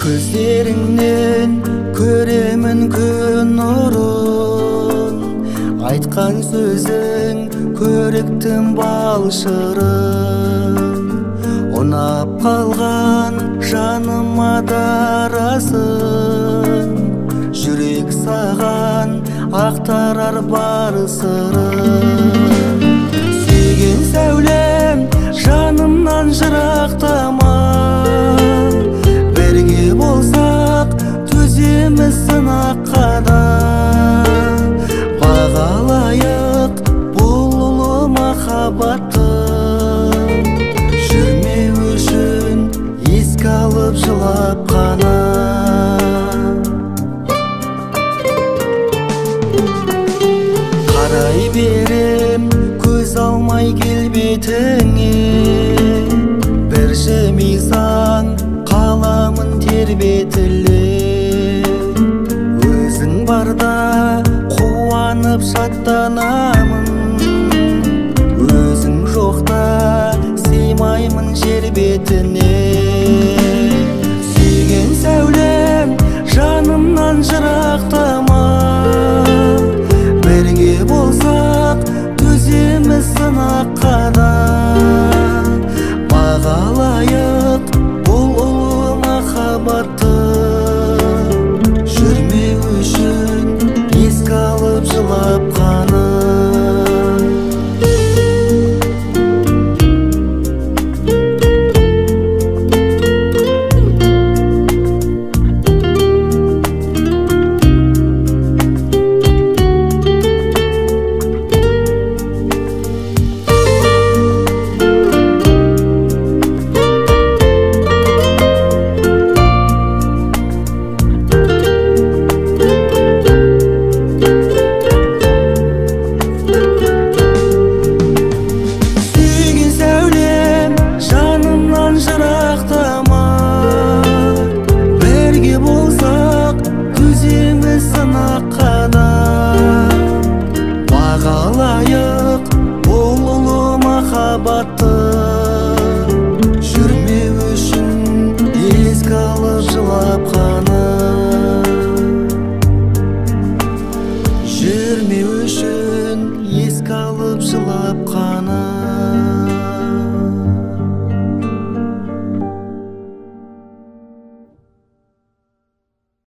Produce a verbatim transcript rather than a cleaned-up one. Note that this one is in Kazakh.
Көздеріңнен көремін күн нұрын, айтқан сөзің көріктім бал шырын. Ұнап қалған жаныма дарасың, жүрек саған ақтарар бар сырын. Сүйген сәулем жанымнан жырақтама, бірге болсақ төземіз сынаққа да. Бағалайық бұл ұлы махаббатты, жүрмеу үшін еске алып жылап қана. Қарай берем көз алмай келбетіңе, бір жымисаң қаламын тербетіле. Өзің барда қуанып шаттанамын, өзің жоқта сыймаймын жер бетіне.